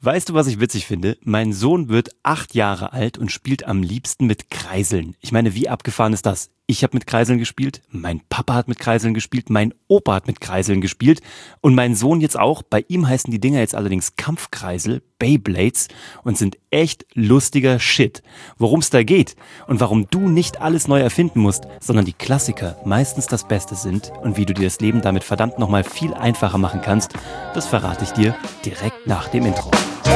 Weißt du, was ich witzig finde? Mein Sohn wird 8 Jahre alt und spielt am liebsten mit Kreiseln. Ich meine, wie abgefahren ist das? Ich habe mit Kreiseln gespielt, mein Papa hat mit Kreiseln gespielt, mein Opa hat mit Kreiseln gespielt und mein Sohn jetzt auch. Bei ihm heißen die Dinger jetzt allerdings Kampfkreisel, Beyblades und sind echt lustiger Shit. Worum es da geht und warum du nicht alles neu erfinden musst, sondern die Klassiker meistens das Beste sind und wie du dir das Leben damit verdammt nochmal viel einfacher machen kannst, das verrate ich dir direkt nach dem Intro.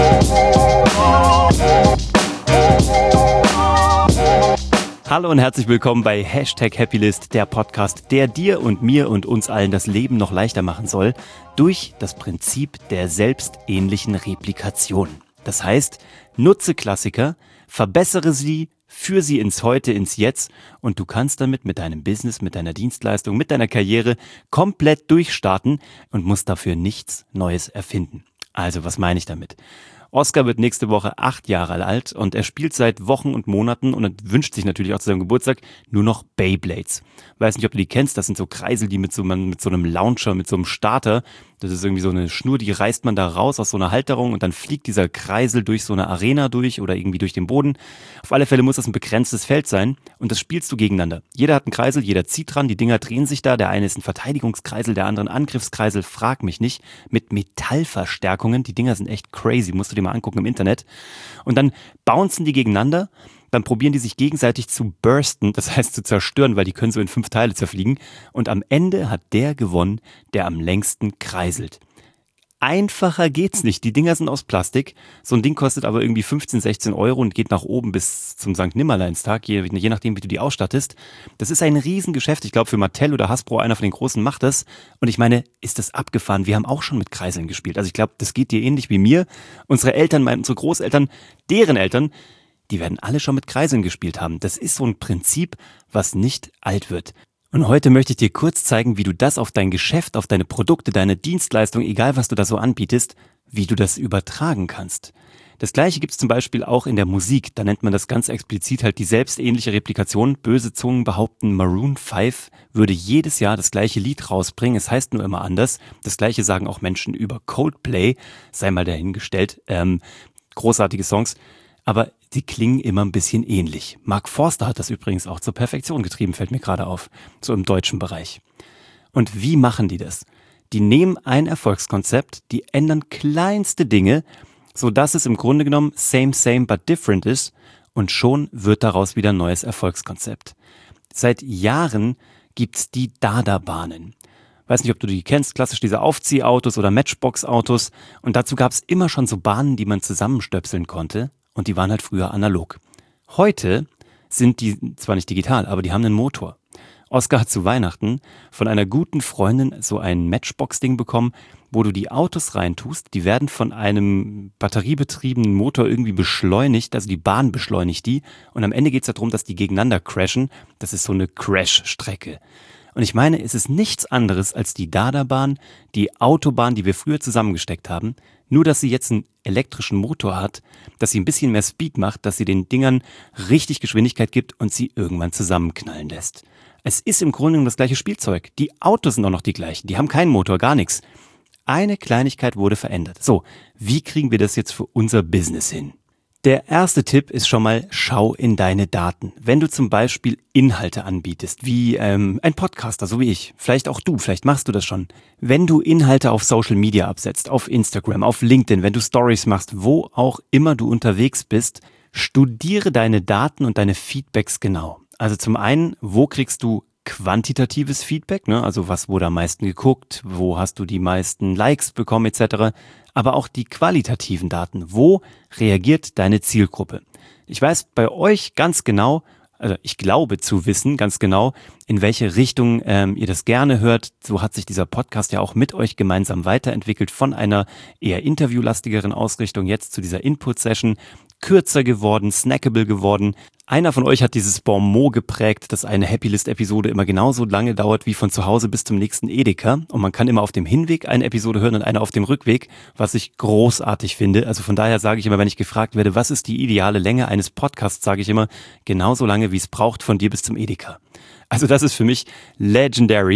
Hallo und herzlich willkommen bei #Happylist, der Podcast, der dir und mir und uns allen das Leben noch leichter machen soll, durch das Prinzip der selbstähnlichen Replikation. Das heißt, nutze Klassiker, verbessere sie, führe sie ins Heute, ins Jetzt und du kannst damit mit deinem Business, mit deiner Dienstleistung, mit deiner Karriere komplett durchstarten und musst dafür nichts Neues erfinden. Also, was meine ich damit? Oscar wird nächste Woche 8 Jahre alt und er spielt seit Wochen und Monaten und wünscht sich natürlich auch zu seinem Geburtstag nur noch Beyblades. Weiß nicht, ob du die kennst, das sind so Kreisel, die mit so einem Launcher, mit so einem Starter, das ist irgendwie so eine Schnur, die reißt man da raus aus so einer Halterung und dann fliegt dieser Kreisel durch so eine Arena durch oder irgendwie durch den Boden. Auf alle Fälle muss das ein begrenztes Feld sein und das spielst du gegeneinander. Jeder hat einen Kreisel, jeder zieht dran, die Dinger drehen sich da. Der eine ist ein Verteidigungskreisel, der andere ein Angriffskreisel, frag mich nicht, mit Metallverstärkungen. Die Dinger sind echt crazy, musst du dir mal angucken im Internet. Und dann bouncen die gegeneinander. Dann probieren die sich gegenseitig zu bursten, das heißt zu zerstören, weil die können so in 5 Teile zerfliegen. Und am Ende hat der gewonnen, der am längsten kreiselt. Einfacher geht's nicht. Die Dinger sind aus Plastik. So ein Ding kostet aber irgendwie 15, 16 Euro und geht nach oben bis zum St. Nimmerleinstag, je nachdem, wie du die ausstattest. Das ist ein Riesengeschäft. Ich glaube, für Mattel oder Hasbro, einer von den Großen, macht das. Und ich meine, ist das abgefahren? Wir haben auch schon mit Kreiseln gespielt. Also ich glaube, das geht dir ähnlich wie mir. Unsere Eltern, unsere Großeltern, deren Eltern, die werden alle schon mit Kreiseln gespielt haben. Das ist so ein Prinzip, was nicht alt wird. Und heute möchte ich dir kurz zeigen, wie du das auf dein Geschäft, auf deine Produkte, deine Dienstleistung, egal was du da so anbietest, wie du das übertragen kannst. Das Gleiche gibt es zum Beispiel auch in der Musik. Da nennt man das ganz explizit halt die selbstähnliche Replikation. Böse Zungen behaupten, Maroon 5 würde jedes Jahr das gleiche Lied rausbringen. Es heißt nur immer anders. Das Gleiche sagen auch Menschen über Coldplay. Sei mal dahingestellt. Großartige Songs. Aber die klingen immer ein bisschen ähnlich. Mark Forster hat das übrigens auch zur Perfektion getrieben, fällt mir gerade auf, so im deutschen Bereich. Und wie machen die das? Die nehmen ein Erfolgskonzept, die ändern kleinste Dinge, sodass es im Grunde genommen same but different ist und schon wird daraus wieder ein neues Erfolgskonzept. Seit Jahren gibt's die Dada-Bahnen. Weiß nicht, ob du die kennst, klassisch diese Aufziehautos oder Matchbox-Autos. Und dazu gab's immer schon so Bahnen, die man zusammenstöpseln konnte. Und die waren halt früher analog. Heute sind die zwar nicht digital, aber die haben einen Motor. Oscar hat zu Weihnachten von einer guten Freundin so ein Matchbox-Ding bekommen, wo du die Autos reintust. Die werden von einem batteriebetriebenen Motor irgendwie beschleunigt, also die Bahn beschleunigt die. Und am Ende geht es darum, dass die gegeneinander crashen. Das ist so eine Crash-Strecke. Und ich meine, es ist nichts anderes als die Dada-Bahn, die Autobahn, die wir früher zusammengesteckt haben, nur dass sie jetzt einen elektrischen Motor hat, dass sie ein bisschen mehr Speed macht, dass sie den Dingern richtig Geschwindigkeit gibt und sie irgendwann zusammenknallen lässt. Es ist im Grunde genommen das gleiche Spielzeug. Die Autos sind auch noch die gleichen, die haben keinen Motor, gar nichts. Eine Kleinigkeit wurde verändert. So, wie kriegen wir das jetzt für unser Business hin? Der erste Tipp ist schon mal, schau in deine Daten. Wenn du zum Beispiel Inhalte anbietest, wie ein Podcaster, so wie ich, vielleicht auch du, vielleicht machst du das schon. Wenn du Inhalte auf Social Media absetzt, auf Instagram, auf LinkedIn, wenn du Stories machst, wo auch immer du unterwegs bist, studiere deine Daten und deine Feedbacks genau. Also zum einen, wo kriegst du quantitatives Feedback, ne? Also was wurde am meisten geguckt, wo hast du die meisten Likes bekommen etc., aber auch die qualitativen Daten, wo reagiert deine Zielgruppe. Ich weiß bei euch ganz genau, also ich glaube zu wissen ganz genau, in welche Richtung ihr das gerne hört. So hat sich dieser Podcast ja auch mit euch gemeinsam weiterentwickelt von einer eher interviewlastigeren Ausrichtung jetzt zu dieser Input-Session. Kürzer geworden, snackable geworden. Einer von euch hat dieses Bon mot geprägt, dass eine Happylist-Episode immer genauso lange dauert wie von zu Hause bis zum nächsten Edeka. Und man kann immer auf dem Hinweg eine Episode hören und eine auf dem Rückweg, was ich großartig finde. Also von daher sage ich immer, wenn ich gefragt werde, was ist die ideale Länge eines Podcasts, sage ich immer, genauso lange wie es braucht von dir bis zum Edeka. Also das ist für mich legendary.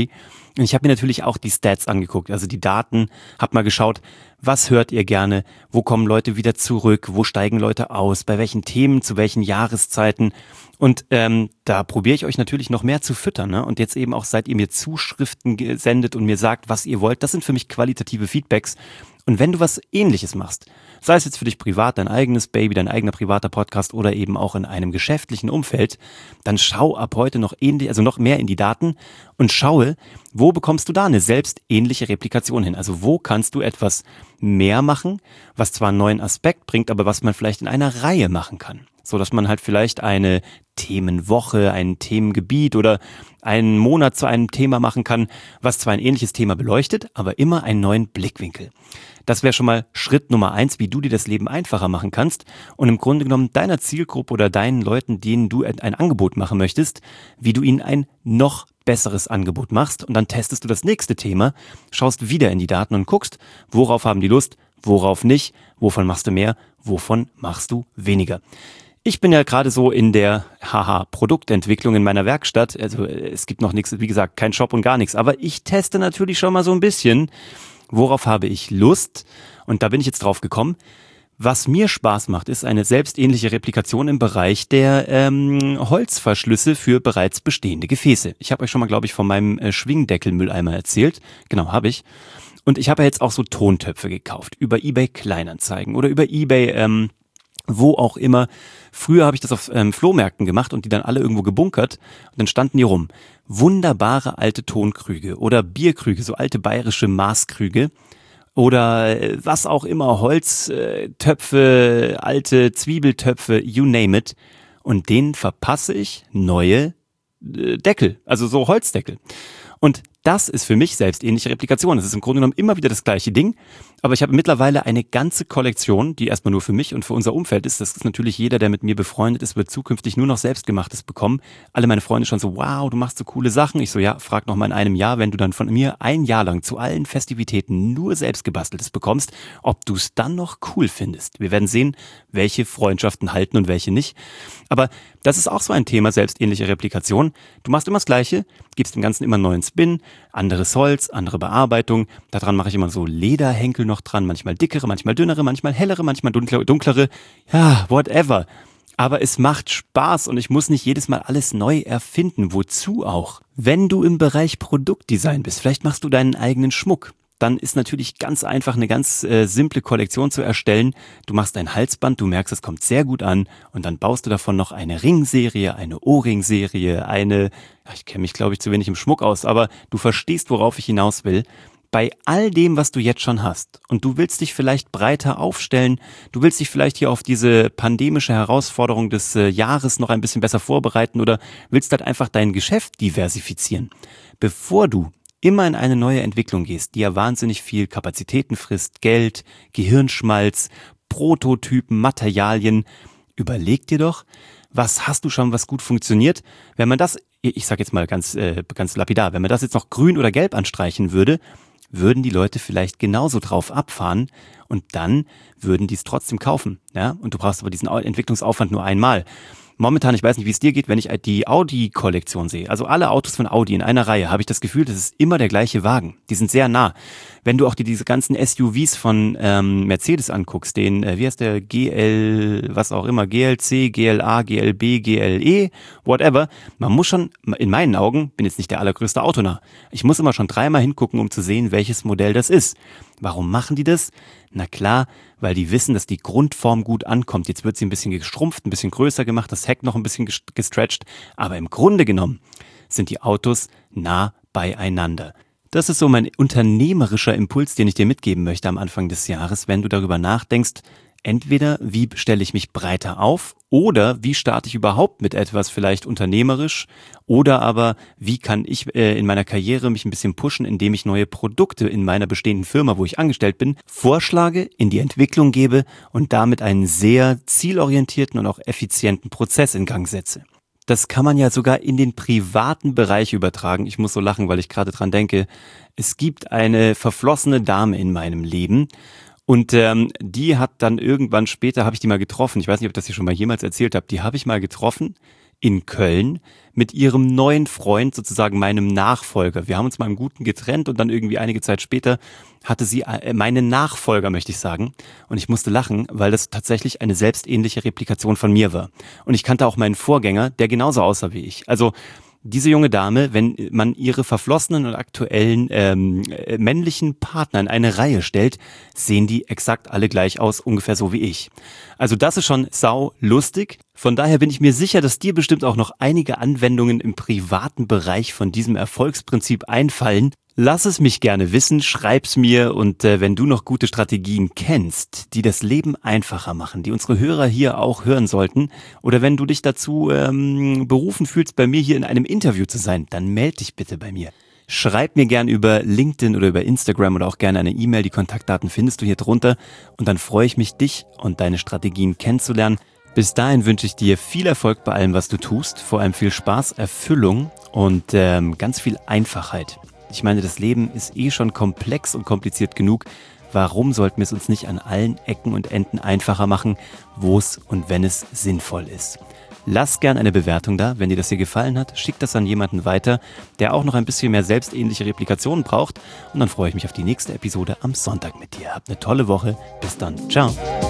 Und ich habe mir natürlich auch die Stats angeguckt, also die Daten, habe mal geschaut, was hört ihr gerne, wo kommen Leute wieder zurück, wo steigen Leute aus, bei welchen Themen, zu welchen Jahreszeiten. Und da probiere ich euch natürlich noch mehr zu füttern. Ne? Und jetzt eben auch, seit ihr mir Zuschriften sendet und mir sagt, was ihr wollt, das sind für mich qualitative Feedbacks. Und wenn du was Ähnliches machst, sei es jetzt für dich privat, dein eigenes Baby, dein eigener privater Podcast oder eben auch in einem geschäftlichen Umfeld, dann schau ab heute noch ähnlich, also noch mehr in die Daten und schaue, wo bekommst du da eine selbstähnliche Replikation hin? Also wo kannst du etwas mehr machen, was zwar einen neuen Aspekt bringt, aber was man vielleicht in einer Reihe machen kann. So dass man halt vielleicht eine Themenwoche, ein Themengebiet oder einen Monat zu einem Thema machen kann, was zwar ein ähnliches Thema beleuchtet, aber immer einen neuen Blickwinkel. Das wäre schon mal Schritt Nummer 1, wie du dir das Leben einfacher machen kannst und im Grunde genommen deiner Zielgruppe oder deinen Leuten, denen du ein Angebot machen möchtest, wie du ihnen ein noch besseres Angebot machst und dann testest du das nächste Thema, schaust wieder in die Daten und guckst, worauf haben die Lust, worauf nicht, wovon machst du mehr, wovon machst du weniger. Ich bin ja gerade so in der Produktentwicklung in meiner Werkstatt. Also es gibt noch nichts, wie gesagt, kein Shop und gar nichts. Aber ich teste natürlich schon mal so ein bisschen, worauf habe ich Lust. Und da bin ich jetzt drauf gekommen. Was mir Spaß macht, ist eine selbstähnliche Replikation im Bereich der Holzverschlüsse für bereits bestehende Gefäße. Ich habe euch schon mal, glaube ich, von meinem Schwingdeckelmülleimer erzählt. Genau, habe ich. Und ich habe ja jetzt auch so Tontöpfe gekauft über eBay Kleinanzeigen oder über eBay wo auch immer. Früher habe ich das auf Flohmärkten gemacht und die dann alle irgendwo gebunkert und dann standen die rum. Wunderbare alte Tonkrüge oder Bierkrüge, so alte bayerische Maßkrüge oder was auch immer, Holztöpfe, alte Zwiebeltöpfe, you name it. Und denen verpasse ich neue Deckel, also so Holzdeckel. Und das ist für mich selbstähnliche Replikation. Das ist im Grunde genommen immer wieder das gleiche Ding, aber ich habe mittlerweile eine ganze Kollektion, die erstmal nur für mich und für unser Umfeld ist. Das ist natürlich jeder, der mit mir befreundet ist, wird zukünftig nur noch Selbstgemachtes bekommen. Alle meine Freunde schon so, wow, du machst so coole Sachen. Ich so, ja, frag noch mal in einem Jahr, wenn du dann von mir ein Jahr lang zu allen Festivitäten nur Selbstgebasteltes bekommst, ob du es dann noch cool findest. Wir werden sehen, welche Freundschaften halten und welche nicht. Aber das ist auch so ein Thema, selbstähnliche Replikation. Du machst immer das Gleiche, gibst dem Ganzen immer einen neuen Spin, anderes Holz, andere Bearbeitung. Daran mache ich immer so Lederhenkel noch dran, manchmal dickere, manchmal dünnere, manchmal hellere, manchmal dunklere. Ja, whatever. Aber es macht Spaß und ich muss nicht jedes Mal alles neu erfinden. Wozu auch? Wenn du im Bereich Produktdesign bist, vielleicht machst du deinen eigenen Schmuck. Dann ist natürlich ganz einfach eine ganz simple Kollektion zu erstellen. Du machst ein Halsband, du merkst, es kommt sehr gut an und dann baust du davon noch eine Ringserie, eine Ohrringserie, ich kenne mich glaube ich zu wenig im Schmuck aus, aber du verstehst, worauf ich hinaus will. Bei all dem, was du jetzt schon hast und du willst dich vielleicht breiter aufstellen, du willst dich vielleicht hier auf diese pandemische Herausforderung des Jahres noch ein bisschen besser vorbereiten oder willst halt einfach dein Geschäft diversifizieren. Bevor du immer in eine neue Entwicklung gehst, die ja wahnsinnig viel Kapazitäten frisst, Geld, Gehirnschmalz, Prototypen, Materialien, überleg dir doch, was hast du schon, was gut funktioniert? Wenn man das, ich sag jetzt mal ganz lapidar, wenn man das jetzt noch grün oder gelb anstreichen würde, würden die Leute vielleicht genauso drauf abfahren und dann würden die es trotzdem kaufen. Ja? Und du brauchst aber diesen Entwicklungsaufwand nur einmal. Momentan, ich weiß nicht, wie es dir geht, wenn ich die Audi-Kollektion sehe, also alle Autos von Audi in einer Reihe, habe ich das Gefühl, das ist immer der gleiche Wagen. Die sind sehr nah. Wenn du auch diese ganzen SUVs von Mercedes anguckst, den, wie heißt der, GL, was auch immer, GLC, GLA, GLB, GLE, whatever, man muss schon, in meinen Augen, bin jetzt nicht der allergrößte Autonah, ich muss immer schon dreimal hingucken, um zu sehen, welches Modell das ist. Warum machen die das? Na klar, weil die wissen, dass die Grundform gut ankommt. Jetzt wird sie ein bisschen gestrumpft, ein bisschen größer gemacht, das Heck noch ein bisschen gestretcht, aber im Grunde genommen sind die Autos nah beieinander. Das ist so mein unternehmerischer Impuls, den ich dir mitgeben möchte am Anfang des Jahres, wenn du darüber nachdenkst, entweder wie stelle ich mich breiter auf oder wie starte ich überhaupt mit etwas vielleicht unternehmerisch oder aber wie kann ich in meiner Karriere mich ein bisschen pushen, indem ich neue Produkte in meiner bestehenden Firma, wo ich angestellt bin, vorschlage, in die Entwicklung gebe und damit einen sehr zielorientierten und auch effizienten Prozess in Gang setze. Das kann man ja sogar in den privaten Bereich übertragen. Ich muss so lachen, weil ich gerade dran denke. Es gibt eine verflossene Dame in meinem Leben und die hat dann irgendwann später, habe ich die mal getroffen. Ich weiß nicht, ob ich das hier schon mal jemals erzählt habe. Die habe ich mal getroffen in Köln mit ihrem neuen Freund, sozusagen meinem Nachfolger. Wir haben uns mal im Guten getrennt und dann irgendwie einige Zeit später hatte sie meinen Nachfolger, möchte ich sagen. Und ich musste lachen, weil das tatsächlich eine selbstähnliche Replikation von mir war. Und ich kannte auch meinen Vorgänger, der genauso aussah wie ich. Also diese junge Dame, wenn man ihre verflossenen und aktuellen männlichen Partner in eine Reihe stellt, sehen die exakt alle gleich aus, ungefähr so wie ich. Also das ist schon sau lustig. Von daher bin ich mir sicher, dass dir bestimmt auch noch einige Anwendungen im privaten Bereich von diesem Erfolgsprinzip einfallen. Lass es mich gerne wissen, schreib's mir und wenn du noch gute Strategien kennst, die das Leben einfacher machen, die unsere Hörer hier auch hören sollten, oder wenn du dich dazu berufen fühlst, bei mir hier in einem Interview zu sein, dann melde dich bitte bei mir. Schreib mir gern über LinkedIn oder über Instagram oder auch gerne eine E-Mail, die Kontaktdaten findest du hier drunter und dann freue ich mich, dich und deine Strategien kennenzulernen. Bis dahin wünsche ich dir viel Erfolg bei allem, was du tust, vor allem viel Spaß, Erfüllung und ganz viel Einfachheit. Ich meine, das Leben ist schon komplex und kompliziert genug. Warum sollten wir es uns nicht an allen Ecken und Enden einfacher machen, wo es und wenn es sinnvoll ist? Lass gern eine Bewertung da, wenn dir das hier gefallen hat. Schick das an jemanden weiter, der auch noch ein bisschen mehr selbstähnliche Replikationen braucht. Und dann freue ich mich auf die nächste Episode am Sonntag mit dir. Habt eine tolle Woche. Bis dann. Ciao.